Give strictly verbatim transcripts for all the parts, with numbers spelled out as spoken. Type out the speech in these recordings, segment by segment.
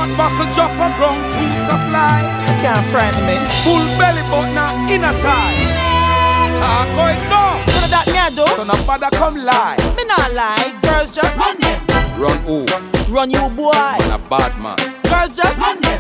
Shot buckle drop a ground, juice a fly. Can't frighten me. Full belly but not in a tie. Talk how it go. So that me I do. So no bother come lie. Me not lie. Girls just run them. Run who? Run you boy. Man a bad man. Girls just run them.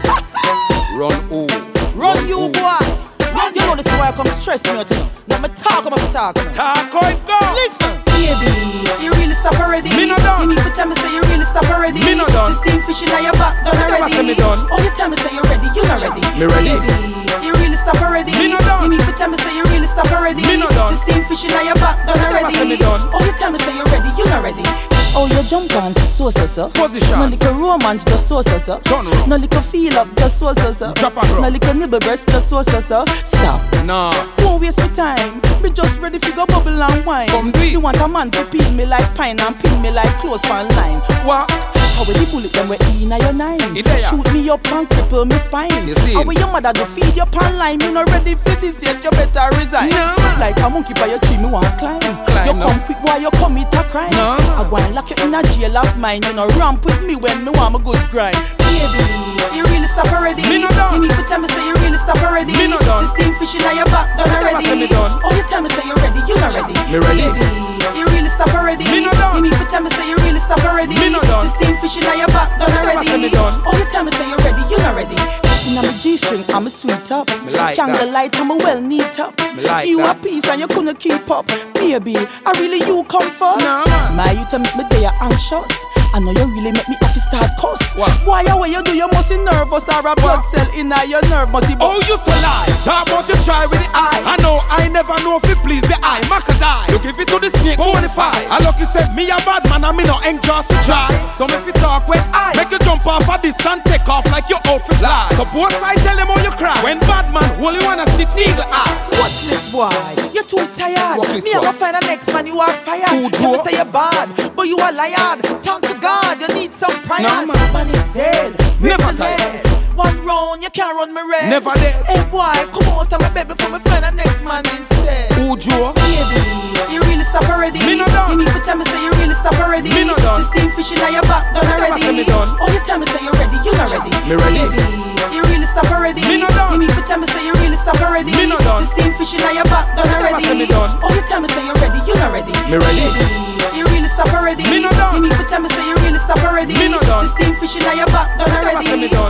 Run who? Run, run you who? Boy. Run you know this boy come stress me out you know. Now me talk I'm a talk. Talk how it go. Listen. Baby, you really stop already. Me no done. You need to tell me say you really stop already. Me no done. The steam fishing on your back done already. Never say me done. Oh, you tell me say you ready. You not ready. Me ready. Baby, you really stop already. Me no done. You need to tell me say you really stop already. Me no done. The steam fishing on your back done Never already. say me done. Oh, you tell me say you ready. You not ready. Oh, you jump on, so so so. Position. No little romance, just so so so. Turn around. No little feel up, just so so so. Drop and roll. No little nibble breast, just so so so. Stop. Nah. Don't waste your time. Me just ready to go bubble and wine. Come do it. You want a man to peel me like pine and pin me like close fan line. What? How will the bullet them we in your nine? It there. Shoot me up and cripple me spine. You see How it? will your mother do feed your pan line? Me not ready for this yet, you better resign. Nah. Like a monkey by your tree, me want climb. Climb You now. come quick while you commit a crime. Nah. I want lock you in a jail of mine. You know ramp with me when me want my good grind. Baby, you really stop already. Me no done. You need to tell me say you really stop already. Me no done. The steam fishing on your back done Never already. say me done. Oh, you tell me say you ready. You not ready. Me ready. Baby, you really stop already. Me no done. You need to tell me say you really stop already. Me no done. The steam fishing on your back done Never already. say me done. Oh, you tell me say you ready. You not ready. Inna me G-string, I'm a sweet up. Me like Candlelight, I'm a well neat up. Me like you that. a piece and you couldn't keep up. Baby, I really you come first. Nah, man. My you tell me me they are anxious. I know you really make me have to start cuss. What? Why you way you do you must be nervous or a blood cell inna your nerve must be. Oh, you so lie. Talk about you try with the eye. I know I never know if it please the eye. Mac a die. You give it to the snake, bonify. I lucky said me a bad man and me no anxious to try. So if you talk with I, make you jump off of this and take off like your outfit fly. Suppose I tell him how you cry. When bad man only wanna stitch needle eye. Watch this boy. You're too tired. Watch this Me I one. go find the next man. You are fired. Who You do? say you're bad, but you are liar. Talk to God. You need some prayers. Nah, man. Man is dead. Never Never tired. dead. One round, you can't run me red. Never dead. Hey boy, come out of my bed before me find the next man instead. Who Joe? Baby, you really stop already. Me no done. You need to tell me say you really stop already. Me no done. The steam fishing on your back done Never already. say me done. Oh, you tell me say you ready. You not ready. Me ready. Baby, you really stop already. Me no done. You need to tell me say you really stop already. Me no done. The steam fishing on your back done Never already. say me done. Oh, you tell me say you ready. You not ready. Me ready. Baby, you really stop already. Me no done. You need to tell me say you really stop already. Me no done. The steam fishing on your back done Never already. say me done.